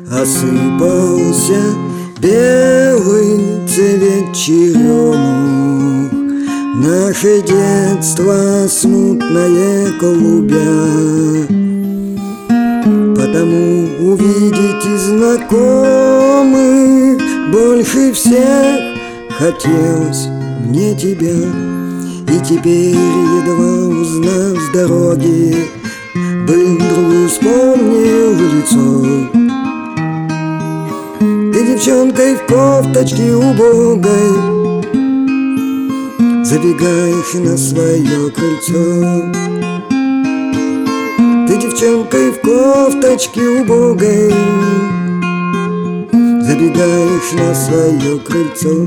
осыпался белый цвет черемух. Наше детство смутное голубя, потому увидеть знакомых больше всех хотелось мне тебя. И теперь, едва узнав с дороги, быль другую вспомнил лицо. Ты девчонкой в кофточке убогой забегаешь на свое крыльцо. Ты девчонкой в кофточке убогой забегаешь на свое крыльцо.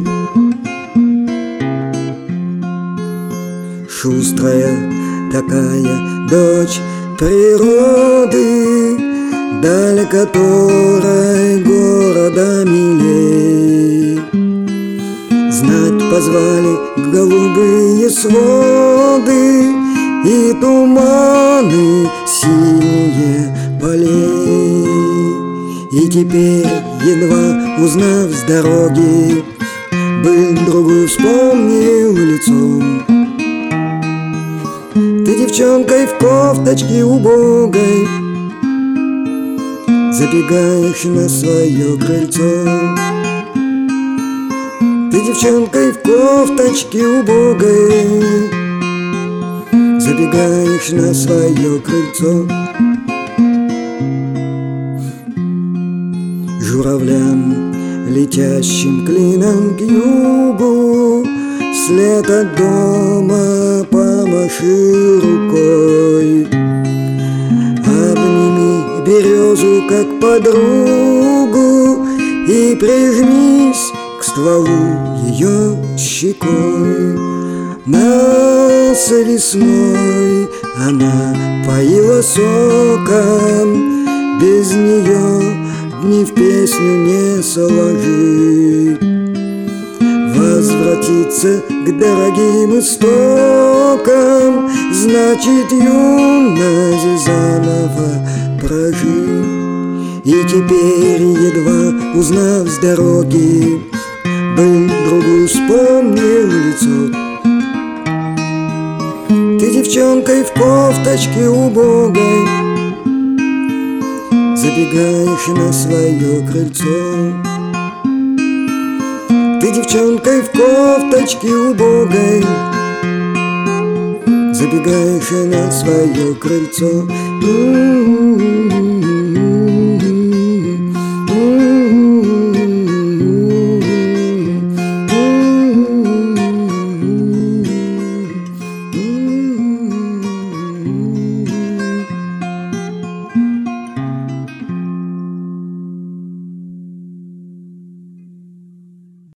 Шустрая такая дочь природы, даль которой города милей. Знать позвали голубые своды и туманы синие полей. И теперь, едва узнав с дороги, быль другую вспомнил лицом. Ты девчонкой в кофточке убогой забегаешь на свое крыльцо. Ты девчонкой в кофточке убогой забегаешь на свое крыльцо. Журавлям, летящим клином к югу, вслед от дома помаши рукой. Обними березу как подругу и прижмись к стволу ее щекой. Нас весной она поила соком, без нее дни в песню не сложить. Возвратиться к дорогим истокам значит юность заново прожить. И теперь, едва узнав с дороги, быль другую вспомнил лицо. Ты девчонкой в кофточке убогой забегаешь на свое крыльцо. Ты девчонкой в кофточке убогой забегаешь на свое крыльцо.